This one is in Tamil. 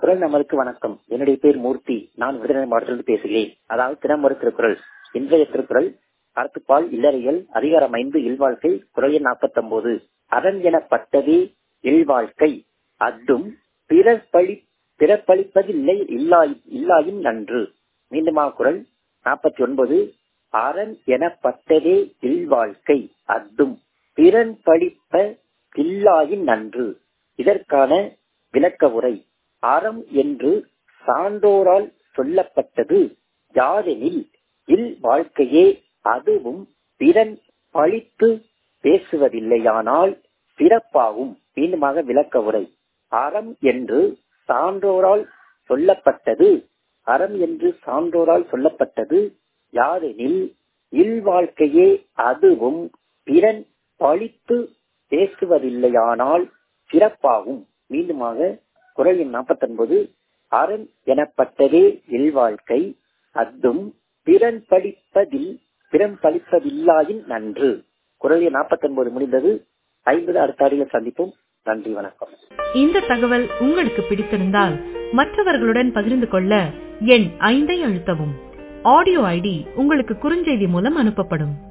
குரல் நமருக்கு வணக்கம். என்னுடைய பேர் மூர்த்தி. நான் விருதுநகர் மாவட்டத்திலிருந்து பேசுகிறேன். அதாவது தினமொரு திருக்குறள். இன்றைய திருக்குறள் அறத்துப்பால் இல்லறியல் அதிகாரம் 5 இல்வாழ்க்கை குரல் எண் 49. அரண் எனப்பட்டதே இல்வாழ்க்கை அத்தும் பிறப்பளிப்பதில்லை இல்லாயின் நன்று. மீண்டுமா குரல் 49. அரண் எனப்பட்டதே இல்வாழ்க்கை அத்தும் பிறன்பளிப்ப இல்லாயின் நன்று. இதற்கான விளக்க உரை. அறம் என்று சான்றோரால் சொல்லப்பட்டது யாதெனில் இல் வாழ்க்கையே அதுவும் பிறன் பழித்து பேசுவதில்லையானால் சிறப்பாகும். மீண்டுமாக விளக்க உரை. அறம் என்று சான்றோரால் சொல்லப்பட்டது யாதெனில் இல் வாழ்க்கையே அதுவும் பிறன் பழித்து பேசுவதில்லையானால் சிறப்பாகும். மீண்டுமாக குரல் எண் 49. அரண் எனப்பட்டதே இல்வாழ்க்கை அத்தும் பிறன் பழிப்பதில்லாயின் நன்று. குரல் எண் 49 முடிந்தது. 50 அடுத்த அடியில் சந்திப்போம். நன்றி, வணக்கம். இந்த தகவல் உங்களுக்கு பிடித்திருந்தால் மற்றவர்களுடன் பகிர்ந்து கொள்ள எண் 5 அழுத்தவும். ஆடியோ ஐடி உங்களுக்கு குறுஞ்செய்தி மூலம் அனுப்பப்படும்.